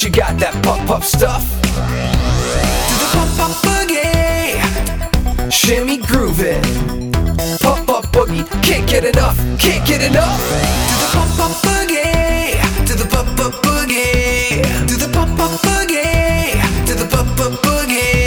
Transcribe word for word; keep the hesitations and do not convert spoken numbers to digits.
you got that pump up stuff. Do the pump up boogie, shimmy groove it. Pump up boogie, can't get enough, can't get enough. Do the pump up boogie, do the pump up boogie, do the pump up boogie, do the pump up boogie.